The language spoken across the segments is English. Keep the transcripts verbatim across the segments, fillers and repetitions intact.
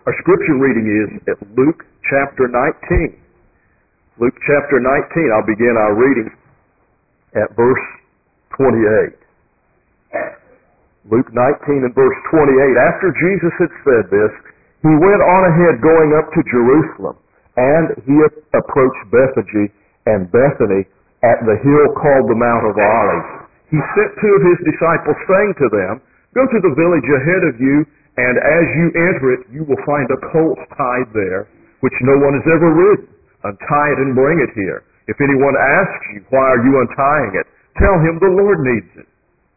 Our scripture reading is at Luke chapter nineteen. Luke chapter nineteen, I'll begin our reading at verse twenty-eight. Luke nineteen and verse twenty-eight. After Jesus had said this, he went on ahead going up to Jerusalem, and he approached Bethphage and Bethany at the hill called the Mount of Olives. He sent two of his disciples, saying to them, "Go to the village ahead of you, and as you enter it, you will find a colt tied there, which no one has ever ridden. Untie it and bring it here. If anyone asks you, 'Why are you untying it?' tell him the Lord needs it."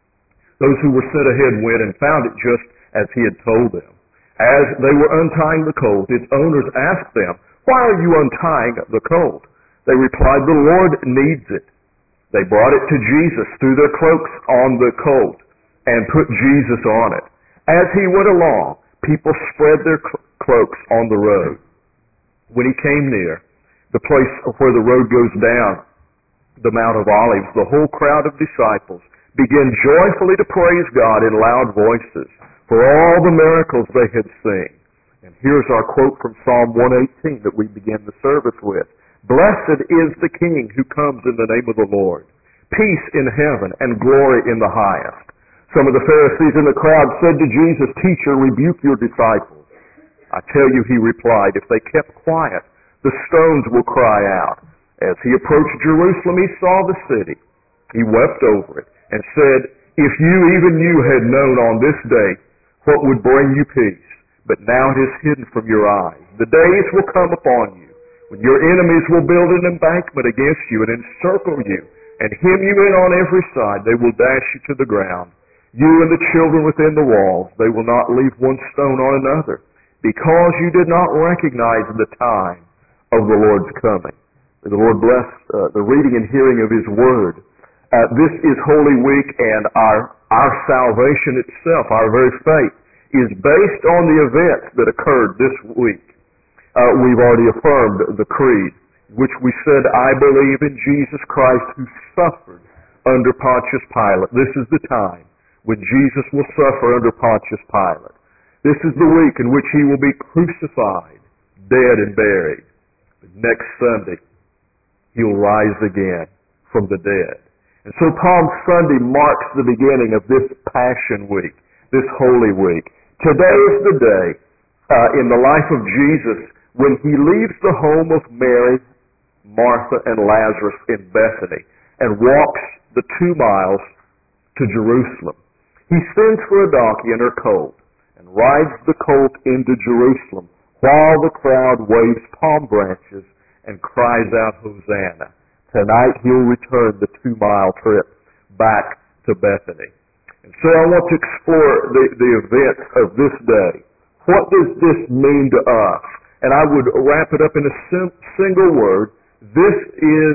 Those who were sent ahead went and found it just as he had told them. As they were untying the colt, its owners asked them, "Why are you untying the colt?" They replied, "The Lord needs it." They brought it to Jesus, threw their cloaks on the colt, and put Jesus on it. As he went along, people spread their cloaks on the road. When he came near the place where the road goes down, the Mount of Olives, the whole crowd of disciples began joyfully to praise God in loud voices for all the miracles they had seen. And here's our quote from Psalm one eighteen that we begin the service with. "Blessed is the King who comes in the name of the Lord. Peace in heaven and glory in the highest." Some of the Pharisees in the crowd said to Jesus, "Teacher, rebuke your disciples." "I tell you," he replied, "if they kept quiet, the stones will cry out." As he approached Jerusalem, he saw the city. He wept over it and said, "If you, even you, had known on this day what would bring you peace, but now it is hidden from your eyes. The days will come upon you when your enemies will build an embankment against you and encircle you and hem you in on every side. They will dash you to the ground, you and the children within the walls. They will not leave one stone on another, because you did not recognize the time of the Lord's coming." May the Lord bless uh, the reading and hearing of His Word. Uh, this is Holy Week, and our our salvation itself, our very faith, is based on the events that occurred this week. Uh, we've already affirmed the creed, which we said, "I believe in Jesus Christ who suffered under Pontius Pilate." This is the time when Jesus will suffer under Pontius Pilate. This is the week in which he will be crucified, dead, and buried. But next Sunday, he'll rise again from the dead. And so Palm Sunday marks the beginning of this Passion Week, this Holy Week. Today is the day uh, in the life of Jesus when he leaves the home of Mary, Martha, and Lazarus in Bethany and walks the two miles to Jerusalem. He sends for a donkey and her colt and rides the colt into Jerusalem while the crowd waves palm branches and cries out, "Hosanna." Tonight he'll return the two-mile trip back to Bethany. And so I want to explore the, the events of this day. What does this mean to us? And I would wrap it up in a sim- single word. This is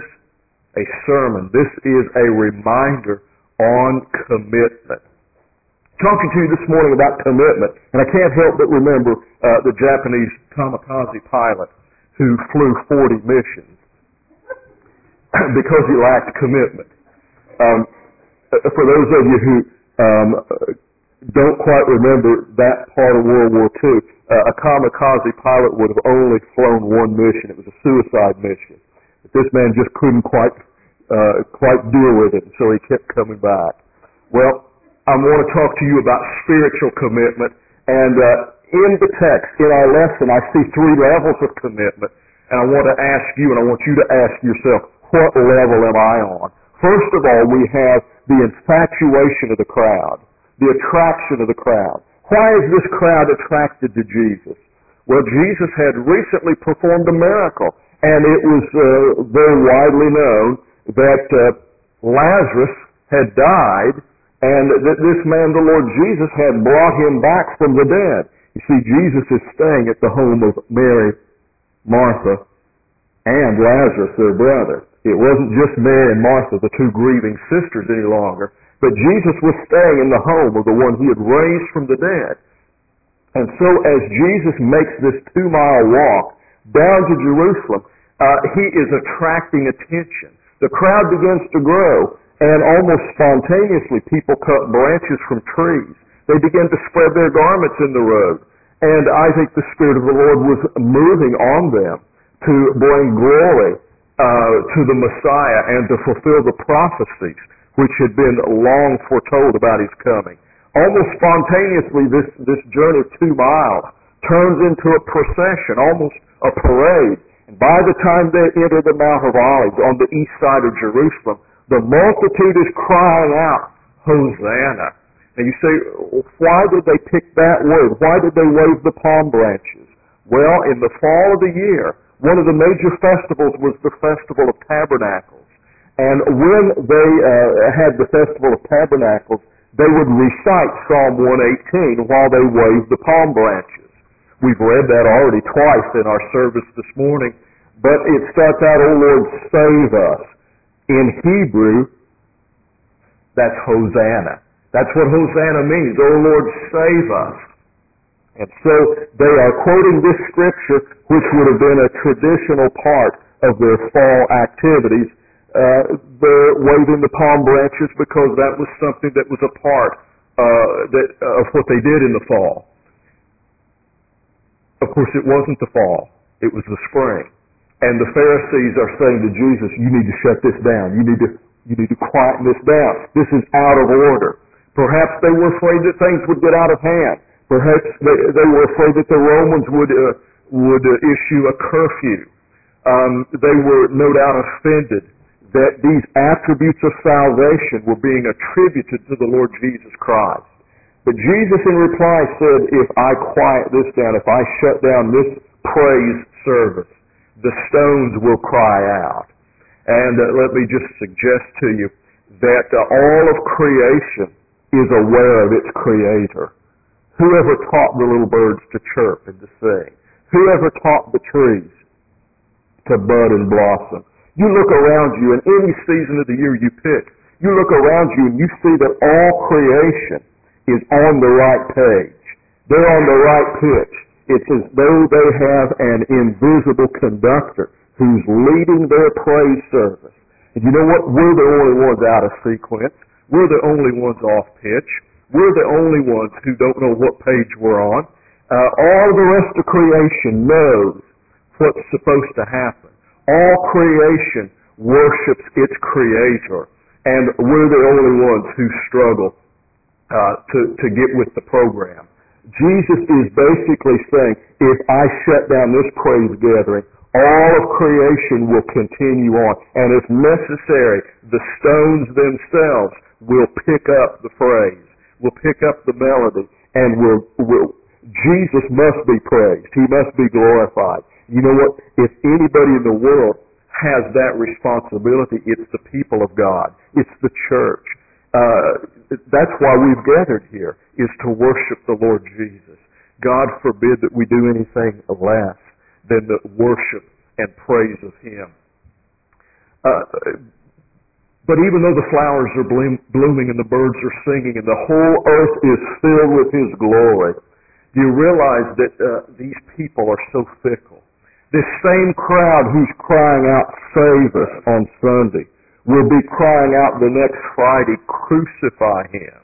a sermon. This is a reminder on commitment. Talking to you this morning about commitment, and I can't help but remember uh, the Japanese kamikaze pilot who flew forty missions because he lacked commitment. Um, for those of you who um, don't quite remember that part of World War Two, uh, a kamikaze pilot would have only flown one mission. It was a suicide mission. But this man just couldn't quite uh, quite deal with it, so he kept coming back. Well, I want to talk to you about spiritual commitment, and uh, in the text, in our lesson, I see three levels of commitment, and I want to ask you, and I want you to ask yourself, what level am I on? First of all, we have the infatuation of the crowd, the attraction of the crowd. Why is this crowd attracted to Jesus? Well, Jesus had recently performed a miracle, and it was uh, very widely known that uh, Lazarus had died, and that this man, the Lord Jesus, had brought him back from the dead. You see, Jesus is staying at the home of Mary, Martha, and Lazarus, their brother. It wasn't just Mary and Martha, the two grieving sisters, any longer, but Jesus was staying in the home of the one he had raised from the dead. And so as Jesus makes this two-mile walk down to Jerusalem, uh, he is attracting attention. The crowd begins to grow, and almost spontaneously people cut branches from trees. They begin to spread their garments in the road. And I think the Spirit of the Lord was moving on them to bring glory uh, to the Messiah and to fulfill the prophecies which had been long foretold about his coming. Almost spontaneously, this, this journey of two miles turns into a procession, almost a parade. And by the time they enter the Mount of Olives on the east side of Jerusalem, the multitude is crying out, Hosanna. And you say, why did they pick that word? Why did they wave the palm branches? Well, in the fall of the year, one of the major festivals was the Festival of Tabernacles. And when they uh, had the Festival of Tabernacles, they would recite Psalm one eighteen while they waved the palm branches. We've read that already twice in our service this morning, but it starts out, O Lord, save us. In Hebrew, that's Hosanna. That's what Hosanna means. O Lord, save us. And so they are quoting this scripture, which would have been a traditional part of their fall activities. Uh, they're waving the palm branches because that was something that was a part uh, that, uh, of what they did in the fall. Of course, it wasn't the fall. It was the spring. And the Pharisees are saying to Jesus, you need to shut this down. You need to, you need to quieten this down. This is out of order. Perhaps they were afraid that things would get out of hand. Perhaps they, they were afraid that the Romans would uh, would uh, issue a curfew. Um, they were no doubt offended that these attributes of salvation were being attributed to the Lord Jesus Christ. But Jesus in reply said, if I quiet this down, if I shut down this praise service, the stones will cry out. And uh, let me just suggest to you that uh, all of creation is aware of its Creator. Whoever taught the little birds to chirp and to sing? Whoever taught the trees to bud and blossom? You look around you in any season of the year you pick, you look around you and you see that all creation is on the right page. They're on the right pitch. It's as though they have an invisible conductor who's leading their praise service. And you know what? We're the only ones out of sequence. We're the only ones off pitch. We're the only ones who don't know what page we're on. Uh, all the rest of creation knows what's supposed to happen. All creation worships its Creator, and we're the only ones who struggle uh, to, to get with the program. Jesus is basically saying, if I shut down this praise gathering, all of creation will continue on, and if necessary, the stones themselves will pick up the phrase, will pick up the melody, and will, will Jesus must be praised. He must be glorified. You know what? If anybody in the world has that responsibility, it's the people of God. It's the church. Uh, that's why we've gathered here, is to worship the Lord Jesus. God forbid that we do anything less than the worship and praise of Him. Uh, but even though the flowers are bloom, blooming and the birds are singing and the whole earth is filled with His glory, do you realize that uh, these people are so fickle? This same crowd who's crying out, save us on Sunday, will be crying out the next Friday, crucify Him.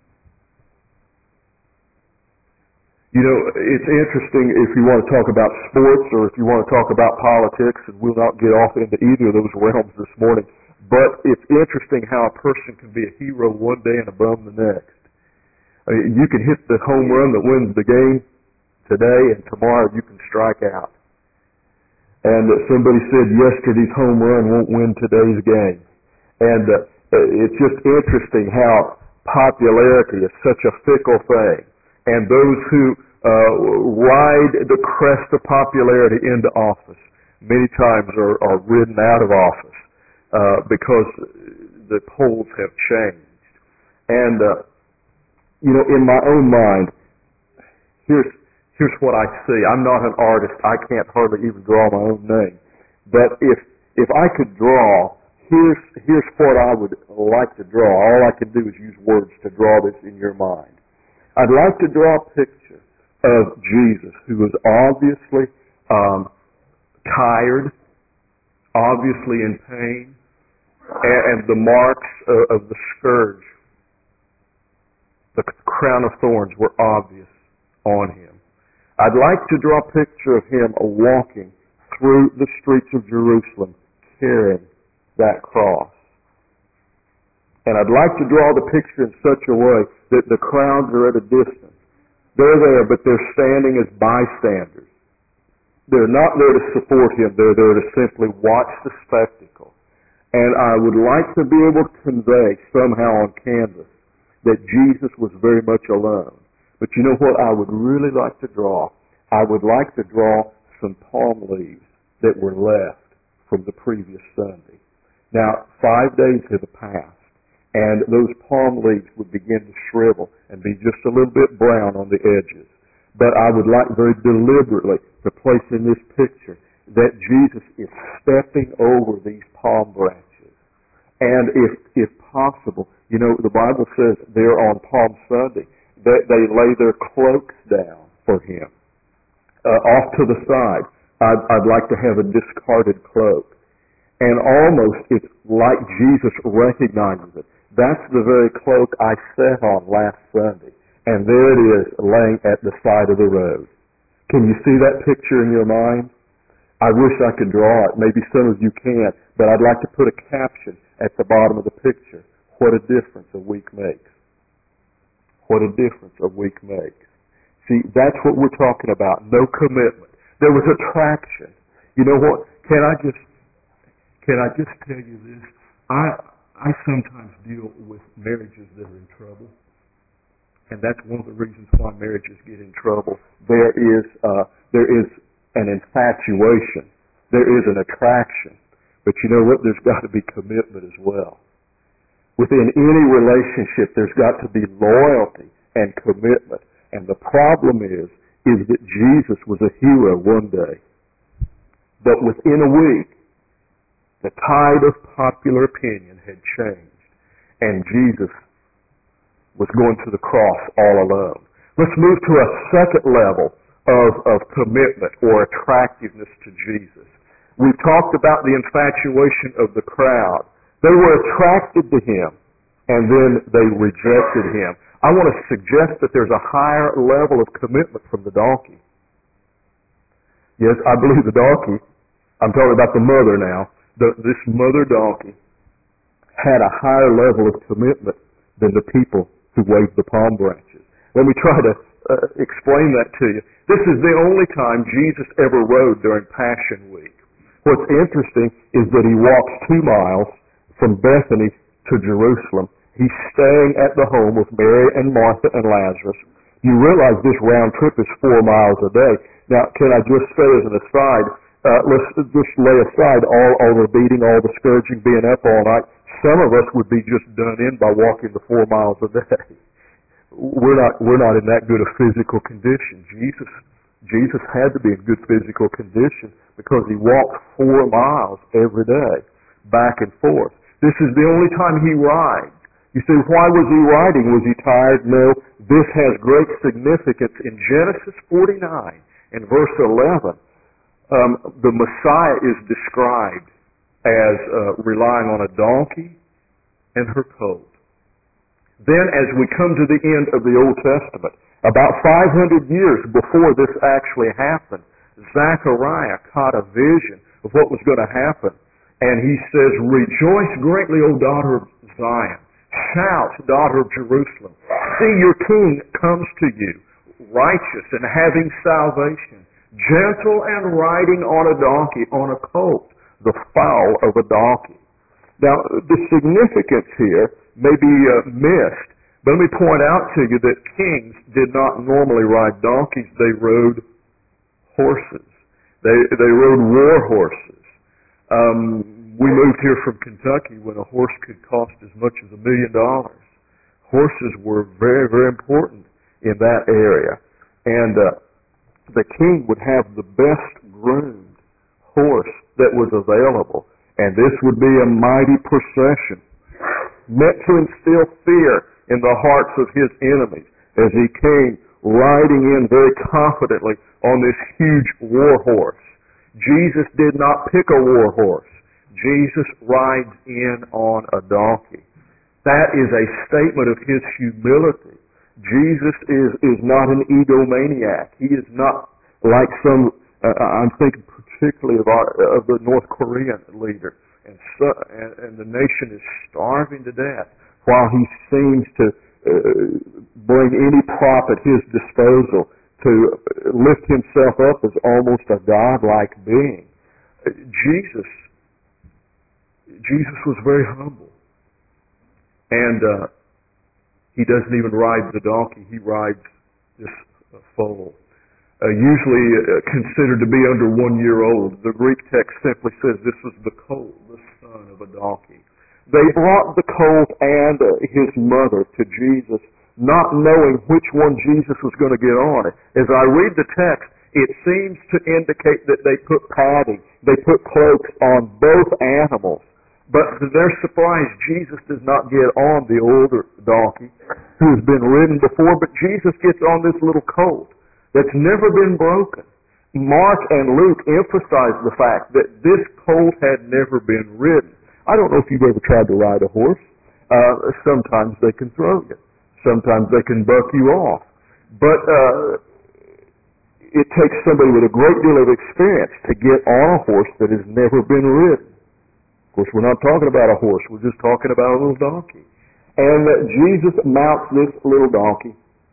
You know, it's interesting if you want to talk about sports or if you want to talk about politics, and we'll not get off into either of those realms this morning, but it's interesting how a person can be a hero one day and a bum the next. I mean, you can hit the home run that wins the game today, and tomorrow you can strike out. And somebody said yesterday's home run won't win today's game. And uh, it's just interesting how popularity is such a fickle thing. And those who uh, ride the crest of popularity into office many times are, are ridden out of office uh, because the polls have changed. And, uh, you know, in my own mind, here's Here's what I see. I'm not an artist. I can't hardly even draw my own name. But if if I could draw, here's here's what I would like to draw. All I can do is use words to draw this in your mind. I'd like to draw a picture of Jesus, who was obviously um, tired, obviously in pain, and, and the marks of, of the scourge, the crown of thorns, were obvious on Him. I'd like to draw a picture of him walking through the streets of Jerusalem carrying that cross. And I'd like to draw the picture in such a way that the crowds are at a distance. They're there, but they're standing as bystanders. They're not there to support him. They're there to simply watch the spectacle. And I would like to be able to convey somehow on canvas that Jesus was very much alone. But you know what I would really like to draw? I would like to draw some palm leaves that were left from the previous Sunday. Now, five days had passed, and those palm leaves would begin to shrivel and be just a little bit brown on the edges. But I would like very deliberately to place in this picture that Jesus is stepping over these palm branches. And if if possible, you know, the Bible says there on Palm Sunday that they lay their cloaks down for him. Uh, off to the side, I'd, I'd like to have a discarded cloak. And almost it's like Jesus recognizes it. That's the very cloak I sat on last Sunday. And there it is, laying at the side of the road. Can you see that picture in your mind? I wish I could draw it. Maybe some of you can. But I'd like to put a caption at the bottom of the picture. What a difference a week makes. What a difference a week makes. See, that's what we're talking about. No commitment. There was attraction. You know what? Can I just can I just tell you this? I I sometimes deal with marriages that are in trouble. And that's one of the reasons why marriages get in trouble. There is uh, there is an infatuation. There is an attraction. But you know what? There's got to be commitment as well. Within any relationship, there's got to be loyalty and commitment. And the problem is, is that Jesus was a hero one day. But within a week, the tide of popular opinion had changed. And Jesus was going to the cross all alone. Let's move to a second level of, of commitment or attractiveness to Jesus. We talked about the infatuation of the crowd. They were attracted to him, and then they rejected him. I want to suggest that there's a higher level of commitment from the donkey. Yes, I believe the donkey, I'm talking about the mother now, the, this mother donkey had a higher level of commitment than the people who waved the palm branches. Let me try to uh, explain that to you. This is the only time Jesus ever rode during Passion Week. What's interesting is that he walks two miles from Bethany to Jerusalem. He's staying at the home with Mary and Martha and Lazarus. You realize this round trip is four miles a day. Now, can I just say as an aside, uh, let's just lay aside all, all the beating, all the scourging, being up all night. Some of us would be just done in by walking the four miles a day. We're not, we're not in that good a physical condition. Jesus, Jesus had to be in good physical condition because he walked four miles every day, back and forth. This is the only time he rides. You say, why was he riding? Was he tired? No. This has great significance. In Genesis forty-nine, in verse eleven, um, the Messiah is described as uh, relying on a donkey and her colt. Then as we come to the end of the Old Testament, about five hundred years before this actually happened, Zechariah caught a vision of what was going to happen. And he says, rejoice greatly, O daughter of Zion. Shout, daughter of Jerusalem. See, your king comes to you, righteous and having salvation, gentle and riding on a donkey, on a colt, the foal of a donkey. Now, the significance here may be uh, missed, but let me point out to you that kings did not normally ride donkeys. They rode horses. They, they rode war horses. Um, we moved here from Kentucky when a horse could cost as much as a million dollars. Horses were very, very important in that area. And uh, the king would have the best groomed horse that was available. And this would be a mighty procession, meant to instill fear in the hearts of his enemies as he came riding in very confidently on this huge war horse. Jesus did not pick a war horse. Jesus rides in on a donkey. That is a statement of his humility. Jesus is, is not an egomaniac. He is not like some, uh, I'm thinking particularly of, our, of the North Korean leader, and, so, and, and the nation is starving to death while he seems to uh, bring any prop at his disposal to lift himself up as almost a godlike being. Jesus, Jesus was very humble, and uh, he doesn't even ride the donkey; he rides this uh, foal. Uh, usually uh, considered to be under one year old. The Greek text simply says this was the colt, the son of a donkey. They brought the colt and uh, his mother to Jesus, not knowing which one Jesus was going to get on it. As I read the text, it seems to indicate that they put padding, they put cloaks on both animals. But to their surprise, Jesus does not get on the older donkey who's been ridden before, but Jesus gets on this little colt that's never been broken. Mark and Luke emphasize the fact that this colt had never been ridden. I don't know if you've ever tried to ride a horse. Uh, sometimes they can throw you. Sometimes they can buck you off. But uh, it takes somebody with a great deal of experience to get on a horse that has never been ridden. Of course, we're not talking about a horse. We're just talking about a little donkey. And uh, Jesus mounts this little donkey.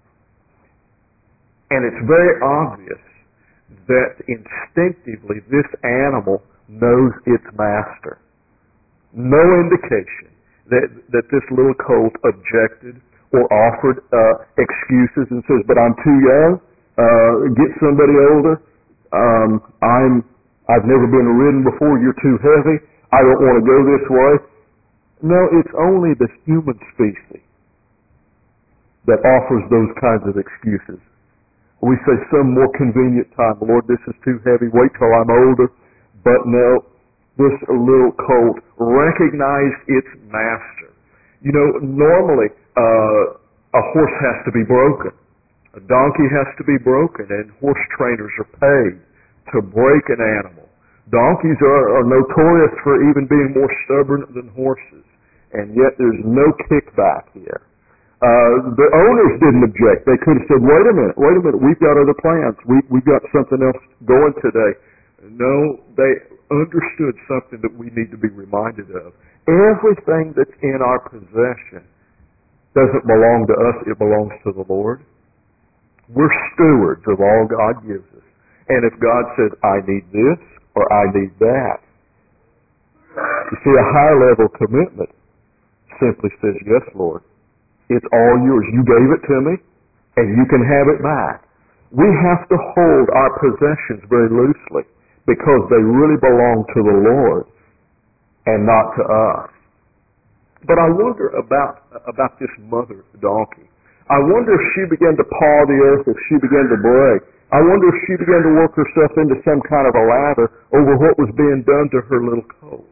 And it's very obvious that instinctively this animal knows its master. No indication that, that this little colt objected or offered uh, excuses and says, but I'm too young, uh, get somebody older, um, I'm, I've never been ridden before, you're too heavy, I don't want to go this way. No, it's only the human species that offers those kinds of excuses. We say some more convenient time, Lord, this is too heavy, wait till I'm older. But no, this little colt recognized its master. You know, normally uh, a horse has to be broken. A donkey has to be broken, and horse trainers are paid to break an animal. Donkeys are, are notorious for even being more stubborn than horses, and yet there's no kickback here. Uh, the owners didn't object. They could have said, wait a minute, wait a minute, we've got other plans. We, we've got something else going today. No, they understood something that we need to be reminded of. Everything that's in our possession doesn't belong to us, it belongs to the Lord. We're stewards of all God gives us. And if God says, I need this or I need that, you see, a high level commitment simply says, yes, Lord. It's all yours. You gave it to me, and you can have it back. We have to hold our possessions very loosely because they really belong to the Lord and not to us. But I wonder about, about this mother donkey. I wonder if she began to paw the earth, if she began to bray. I wonder if she began to work herself into some kind of a lather over what was being done to her little colt.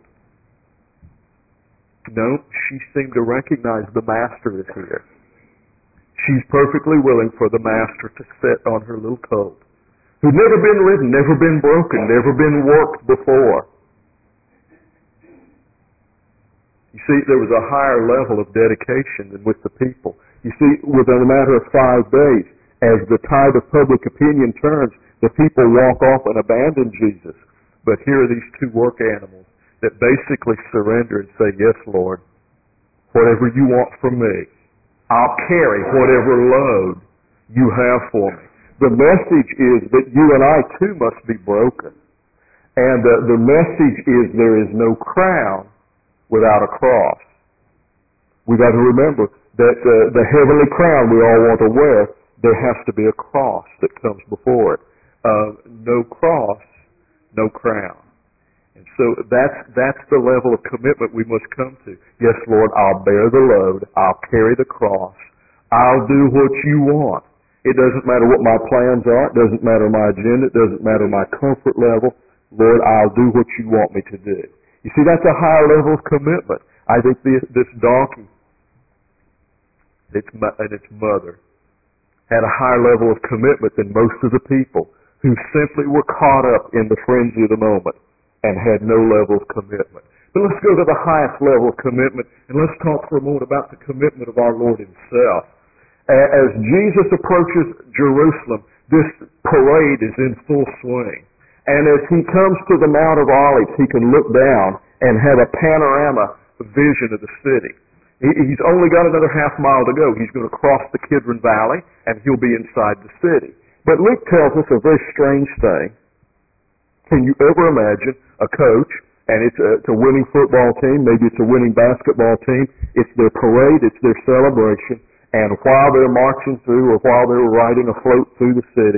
No, she seemed to recognize the master is here. She's perfectly willing for the master to sit on her little colt, who'd never been ridden, never been broken, never been worked before. You see, there was a higher level of dedication than with the people. You see, within a matter of five days, as the tide of public opinion turns, the people walk off and abandon Jesus. But here are these two work animals that basically surrender and say, yes, Lord, whatever you want from me, I'll carry whatever load you have for me. The message is that you and I too must be broken. And uh, the message is there is no crown without a cross. We've got to remember that uh, the heavenly crown we all want to wear, there has to be a cross that comes before it. Uh, no cross, no crown. And so that's that's the level of commitment we must come to. Yes, Lord, I'll bear the load. I'll carry the cross. I'll do what you want. It doesn't matter what my plans are. It doesn't matter my agenda. It doesn't matter my comfort level. Lord, I'll do what you want me to do. You see, that's a higher level of commitment. I think this, this donkey its, and its mother had a higher level of commitment than most of the people who simply were caught up in the frenzy of the moment and had no level of commitment. But let's go to the highest level of commitment, and let's talk for a moment about the commitment of our Lord himself. As Jesus approaches Jerusalem, This parade is in full swing. And as he comes to the Mount of Olives, he can look down and have a panorama vision of the city. He's only got another half mile to go. He's going to cross the Kidron Valley, and he'll be inside the city. But Luke tells us a very strange thing. Can you ever imagine a coach, and it's a, it's a winning football team, maybe it's a winning basketball team, it's their parade, it's their celebration, and while they're marching through or while they're riding a float through the city,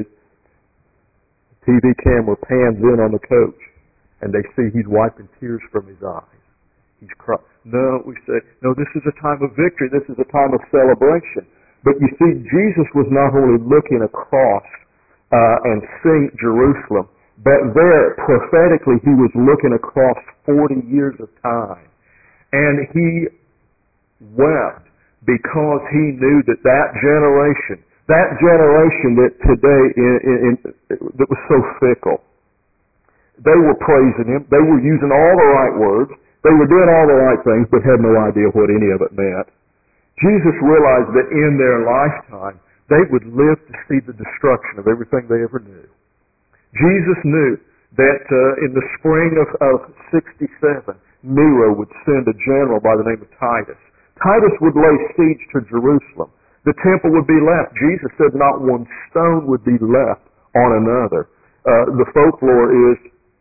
T V camera pans in on the coach, and they see he's wiping tears from his eyes. He's crying. No, we say, no, this is a time of victory. This is a time of celebration. But you see, Jesus was not only looking across uh, and seeing Jerusalem, but there, prophetically, he was looking across forty years of time. And he wept because he knew that that generation, that generation that today in, in, in, that was so fickle, they were praising him. They were using all the right words. They were doing all the right things, but had no idea what any of it meant. Jesus realized that in their lifetime, they would live to see the destruction of everything they ever knew. Jesus knew that uh, in the spring of, of sixty-seven, Nero would send a general by the name of Titus. Titus would lay siege to Jerusalem. The temple would be left. Jesus said not one stone would be left on another. Uh, the folklore is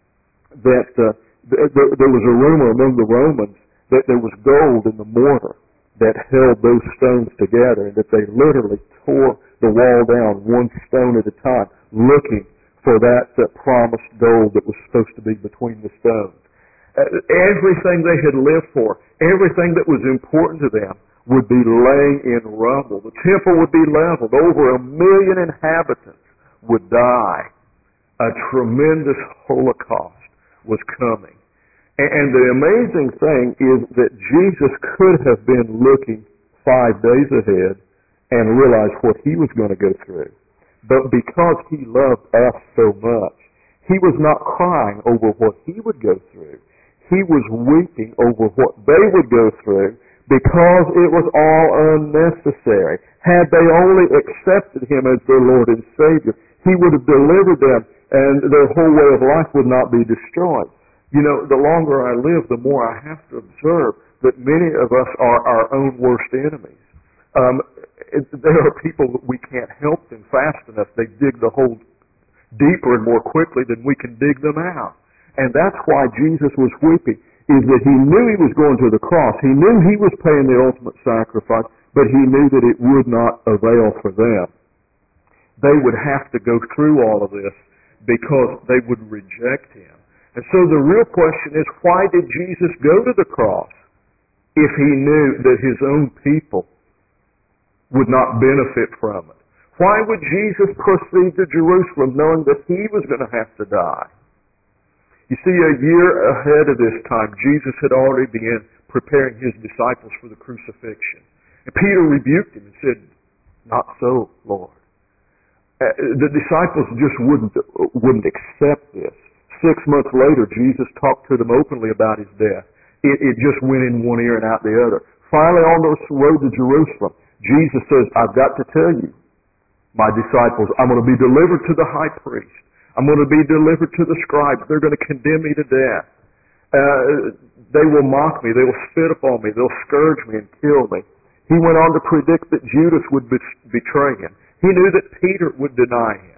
that uh, th- th- there was a rumor among the Romans that there was gold in the mortar that held those stones together, and that they literally tore the wall down one stone at a time, looking for that uh, promised gold that was supposed to be between the stones. Uh, everything they had lived for, everything that was important to them, would be laying in rubble. The temple would be leveled. Over a million inhabitants would die. A tremendous Holocaust was coming. And the amazing thing is that Jesus could have been looking five days ahead and realized what he was going to go through. But because he loved us so much, he was not crying over what he would go through. He was weeping over what they would go through because it was all unnecessary. Had they only accepted him as their Lord and Savior, he would have delivered them and their whole way of life would not be destroyed. You know, the longer I live, the more I have to observe that many of us are our own worst enemies. Um, it, there are people that we can't help them fast enough. They dig the hole deeper and more quickly than we can dig them out. And that's why Jesus was weeping, is that he knew he was going to the cross. He knew he was paying the ultimate sacrifice, but he knew that it would not avail for them. They would have to go through all of this because they would reject him. And so the real question is, why did Jesus go to the cross if he knew that his own people would not benefit from it? Why would Jesus proceed to Jerusalem knowing that he was going to have to die? You see, a year ahead of this time, Jesus had already begun preparing his disciples for the crucifixion. And Peter rebuked him and said, "Not so, Lord." Uh, the disciples just wouldn't, wouldn't accept this. Six months later, Jesus talked to them openly about his death. It, it just went in one ear and out the other. Finally, on the road to Jerusalem, Jesus says, "I've got to tell you, my disciples, I'm going to be delivered to the high priest. I'm going to be delivered to the scribes. They're going to condemn me to death. Uh, they will mock me. They will spit upon me. They'll scourge me and kill me." He went on to predict that Judas would betray him. He knew that Peter would deny him.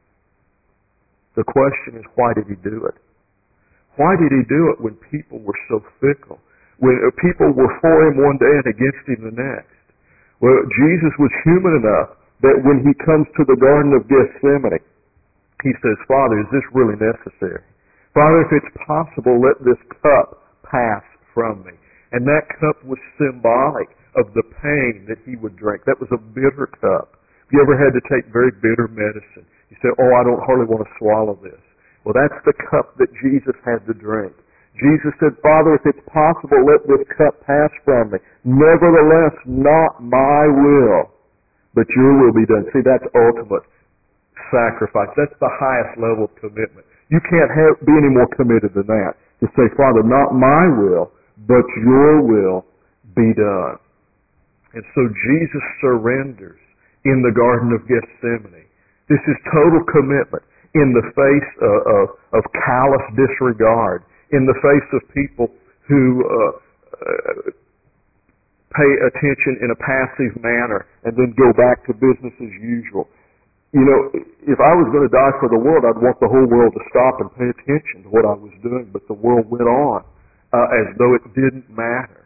The question is, why did he do it? Why did he do it when people were so fickle? When people were for him one day and against him the next? Well, Jesus was human enough that when he comes to the Garden of Gethsemane, he says, "Father, is this really necessary? Father, if it's possible, let this cup pass from me." And that cup was symbolic of the pain that he would drink. That was a bitter cup. If you ever had to take very bitter medicine, you say, "Oh, I don't hardly want to swallow this." Well, that's the cup that Jesus had to drink. Jesus said, "Father, if it's possible, let this cup pass from me. Nevertheless, not my will, but your will be done." See, that's ultimate sacrifice. That's the highest level of commitment. You can't have, be any more committed than that. To say, "Father, not my will, but your will be done." And so Jesus surrenders in the Garden of Gethsemane This is total commitment in the face of, of, of callous disregard, in the face of people who uh, uh, pay attention in a passive manner and then go back to business as usual. You know, if I was going to die for the world, I'd want the whole world to stop and pay attention to what I was doing, but the world went on uh, as though it didn't matter.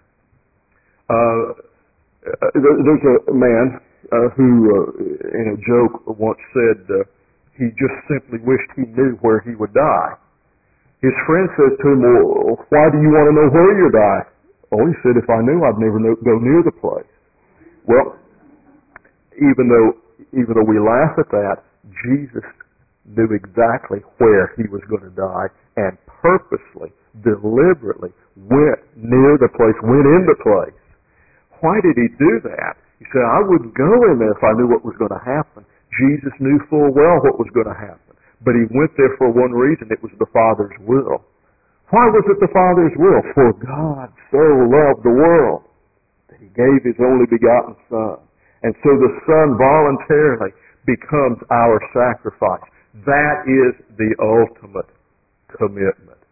Uh, there's a man uh, who, uh, in a joke, once said uh, he just simply wished he knew where he would die. His friend says to him, well, why do you want to know where you die? Oh, he said, if I knew, I'd never know, go near the place. Well, even though even though we laugh at that, Jesus knew exactly where he was going to die and purposely, deliberately went near the place, went in the place. Why did he do that? He said, I wouldn't go in there if I knew what was going to happen. Jesus knew full well what was going to happen. But he went there for one reason. It was the Father's will. Why was it the Father's will? For God so loved the world that he gave his only begotten Son. And so the Son voluntarily becomes our sacrifice. That is the ultimate commitment.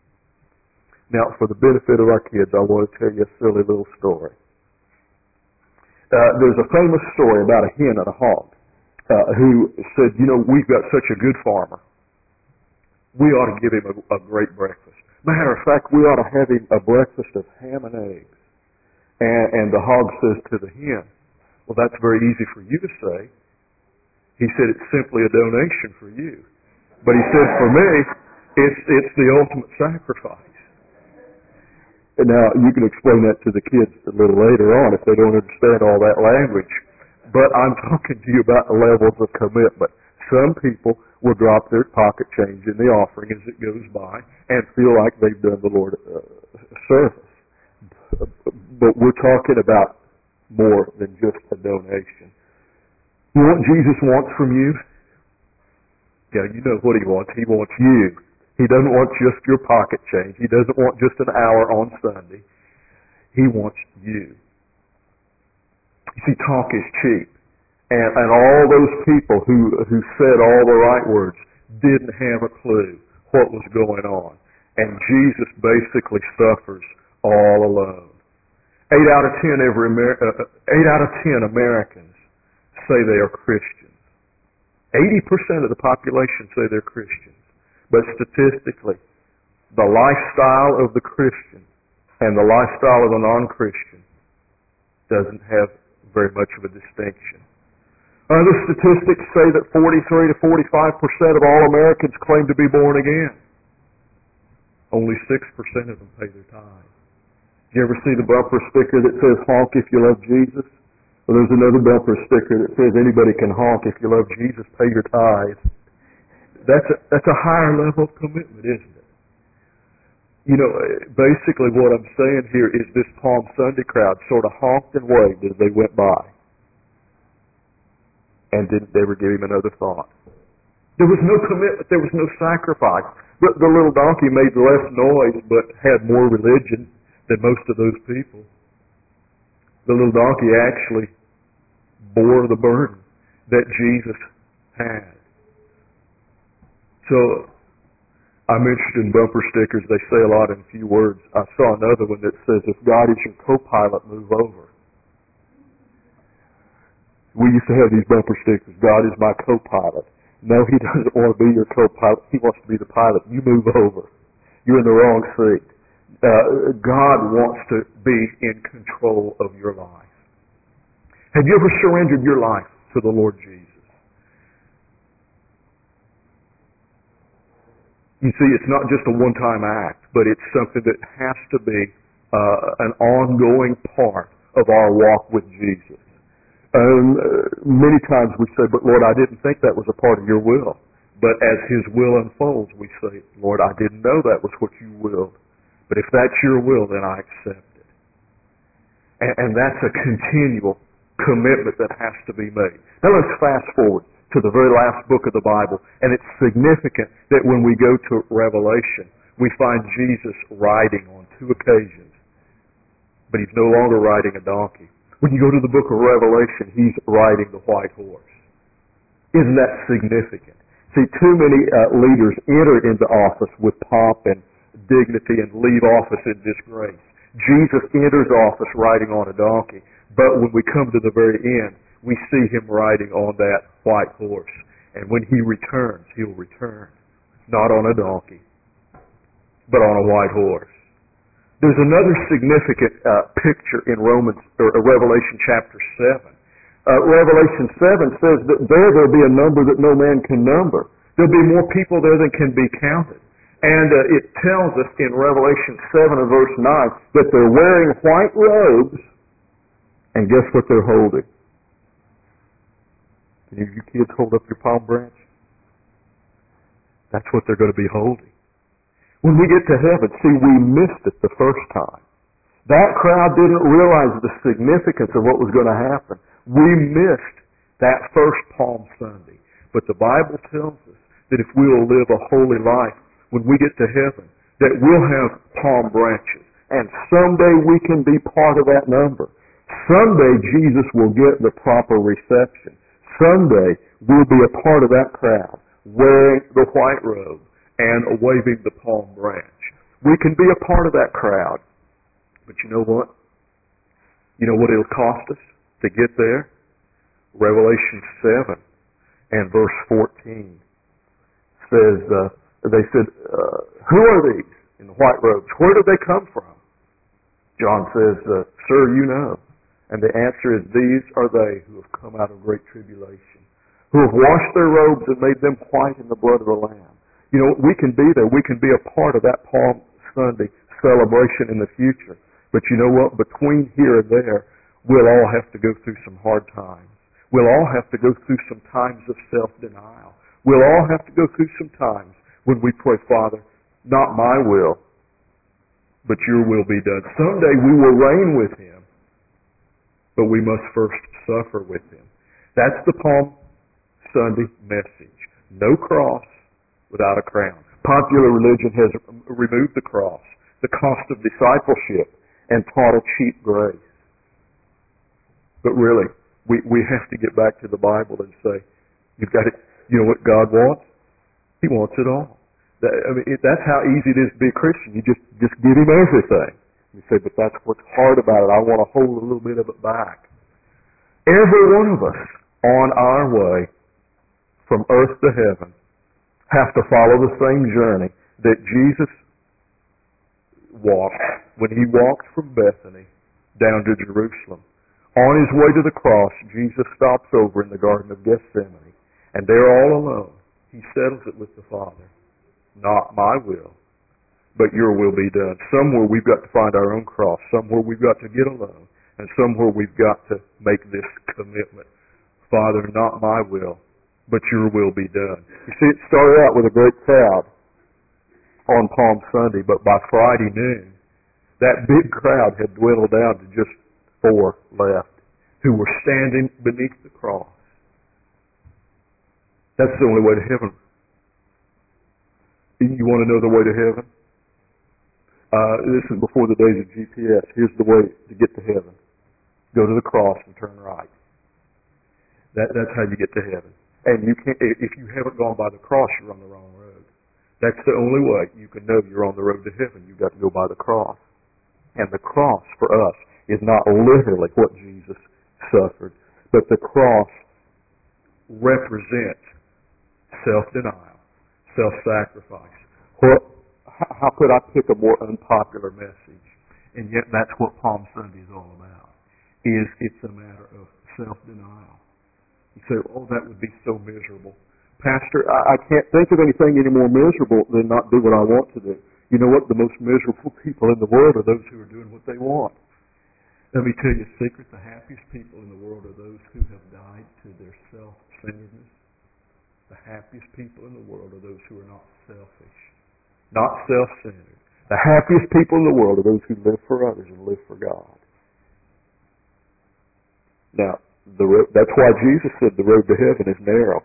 Now, for the benefit of our kids, I want to tell you a silly little story. Uh, there's a famous story about a hen and a hog uh, who said, you know, we've got such a good farmer. We ought to give him a, a great breakfast. Matter of fact, we ought to have him a breakfast of ham and eggs. And, and the hog says to the hen, well, that's very easy for you to say. He said, it's simply a donation for you. But he said, for me, it's, it's the ultimate sacrifice. And now, you can explain that to the kids a little later on if they don't understand all that language. But I'm talking to you about the levels of commitment. Some people will drop their pocket change in the offering as it goes by and feel like they've done the Lord a service. But we're talking about more than just a donation. You know what Jesus wants from you? Yeah, you know what he wants. He wants you. He doesn't want just your pocket change. He doesn't want just an hour on Sunday. He wants you. You see, talk is cheap. And, and all those people who, who said all the right words didn't have a clue what was going on. And Jesus basically suffers all alone. Eight out of ten every Amer- uh, eight out of ten Americans say they are Christians. Eighty percent of the population say they're Christians. But statistically, the lifestyle of the Christian and the lifestyle of the non-Christian doesn't have very much of a distinction. Other statistics say that forty-three to forty-five percent of all Americans claim to be born again. Only six percent of them pay their tithes. You ever see the bumper sticker that says, honk if you love Jesus? Well, there's another bumper sticker that says, anybody can honk if you love Jesus, pay your tithes. That's a, that's a higher level of commitment, isn't it? You know, basically what I'm saying here is this Palm Sunday crowd sort of honked and waved as they went by and didn't ever give him another thought. There was no commitment. There was no sacrifice. The, the little donkey made less noise but had more religion than most of those people. The little donkey actually bore the burden that Jesus had. So, I'm interested in bumper stickers. They say a lot in few words. I saw another one that says, if God is your co-pilot, move over. We used to have these bumper stickers, God is my co-pilot. No, he doesn't want to be your co-pilot. He wants to be the pilot. You move over. You're in the wrong seat. Uh, God wants to be in control of your life. Have you ever surrendered your life to the Lord Jesus? You see, it's not just a one-time act, but it's something that has to be uh, an ongoing part of our walk with Jesus. Um, many times we say, but Lord, I didn't think that was a part of your will. But as his will unfolds, we say, Lord, I didn't know that was what you willed. But if that's your will, then I accept it. And, and that's a continual commitment that has to be made. Now let's fast forward to the very last book of the Bible. And it's significant that when we go to Revelation, we find Jesus riding on two occasions. But he's no longer riding a donkey. When you go to the book of Revelation, he's riding the white horse. Isn't that significant? See, too many uh, leaders enter into office with pomp and dignity and leave office in disgrace. Jesus enters office riding on a donkey, but when we come to the very end, we see him riding on that white horse. And when he returns, he'll return, not on a donkey, but on a white horse. There's another significant uh, picture in Romans or uh, Revelation chapter seven. Uh, Revelation seven says that there there'll be a number that no man can number. There'll be more people there than can be counted. And uh, it tells us in Revelation seven and verse nine that they're wearing white robes, and guess what they're holding? Can you, you kids hold up your palm branch? That's what they're going to be holding. When we get to heaven, see, we missed it the first time. That crowd didn't realize the significance of what was going to happen. We missed that first Palm Sunday. But the Bible tells us that if we will live a holy life, when we get to heaven, that we'll have palm branches. And someday we can be part of that number. Someday Jesus will get the proper reception. Someday we'll be a part of that crowd, wearing the white robe and waving the palm branch. We can be a part of that crowd. But you know what? You know what it'll cost us to get there? Revelation seven and verse fourteen says, uh, they said, uh, who are these in the white robes? Where did they come from? John says, uh, sir, you know. And the answer is, these are they who have come out of great tribulation, who have washed their robes and made them white in the blood of the Lamb. You know, we can be there. We can be a part of that Palm Sunday celebration in the future. But you know what? Between here and there, we'll all have to go through some hard times. We'll all have to go through some times of self-denial. We'll all have to go through some times when we pray, Father, not my will, but your will be done. Someday we will reign with him, but we must first suffer with him. That's the Palm Sunday message. No cross without a crown. Popular religion has removed the cross, the cost of discipleship, and taught a cheap grace. But really, we, we have to get back to the Bible and say, you've got it. You know what God wants? He wants it all. That, I mean, it, that's how easy it is to be a Christian. You just, just give him everything. You say, but that's what's hard about it. I want to hold a little bit of it back. Every one of us on our way from earth to heaven have to follow the same journey that Jesus walked when he walked from Bethany down to Jerusalem. On his way to the cross, Jesus stops over in the Garden of Gethsemane, and there all alone, he settles it with the Father. Not my will, but your will be done. Somewhere we've got to find our own cross. Somewhere we've got to get alone. And somewhere we've got to make this commitment. Father, not my will, but your will be done. You see, it started out with a great crowd on Palm Sunday, but by Friday noon, that big crowd had dwindled down to just four left who were standing beneath the cross. That's the only way to heaven. You want to know the way to heaven? Uh, this is before the days of G P S. Here's the way to get to heaven. Go to the cross and turn right. That, that's how you get to heaven. And you can't, if you haven't gone by the cross, you're on the wrong road. That's the only way you can know you're on the road to heaven. You've got to go by the cross. And the cross for us is not literally what Jesus suffered, but the cross represents self-denial, self-sacrifice. What, how could I pick a more unpopular message? And yet that's what Palm Sunday is all about. Is it's a matter of self-denial. You say, oh, that would be so miserable. Pastor, I, I can't think of anything any more miserable than not do what I want to do. You know what? The most miserable people in the world are those who are doing what they want. Let me tell you a secret. The happiest people in the world are those who have died to their self-centeredness. The happiest people in the world are those who are not selfish, not self-centered. The happiest people in the world are those who live for others and live for God. Now, the road, that's why Jesus said the road to heaven is narrow.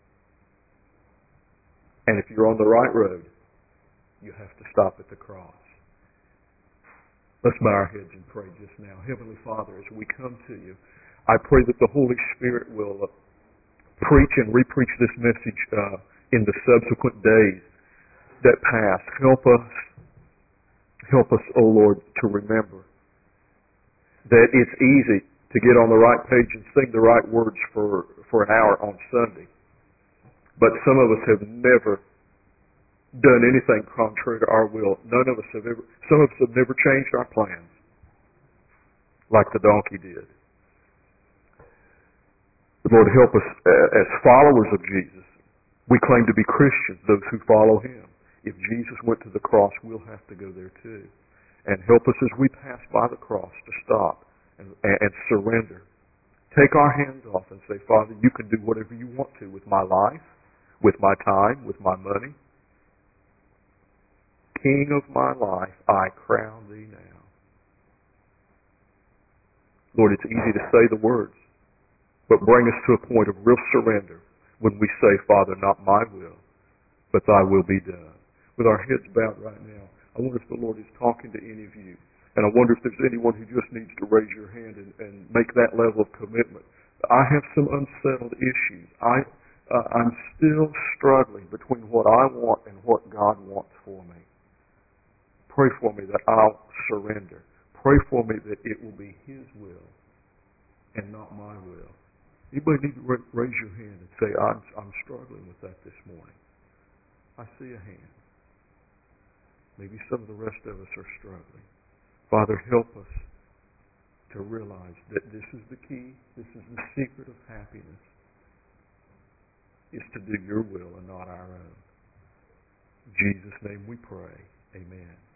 And if you're on the right road, you have to stop at the cross. Let's bow our heads and pray just now. Heavenly Father, as we come to you, I pray that the Holy Spirit will preach and repreach this message uh, in the subsequent days that pass. Help us, help us, O Lord, to remember that it's easy to get on the right page and sing the right words for, for an hour on Sunday. But some of us have never done anything contrary to our will. None of us have ever, some of us have never changed our plans like the donkey did. Lord, help us as followers of Jesus. We claim to be Christians, those who follow Him. If Jesus went to the cross, we'll have to go there too. And help us as we pass by the cross to stop and, and surrender. Take our hands off and say, Father, you can do whatever you want to with my life, with my time, with my money. King of my life, I crown thee now. Lord, it's easy to say the words, but bring us to a point of real surrender when we say, Father, not my will, but thy will be done. With our heads bowed right now, I wonder if the Lord is talking to any of you. And I wonder if there's anyone who just needs to raise your hand and, and make that level of commitment. I have some unsettled issues. I, uh, I'm still struggling between what I want and what God wants for me. Pray for me that I'll surrender. Pray for me that it will be His will and not my will. Anybody need to raise your hand and say, I'm, I'm struggling with that this morning? I see a hand. Maybe some of the rest of us are struggling. Father, help us to realize that this is the key, this is the secret of happiness, is to do your will and not our own. In Jesus' name we pray. Amen.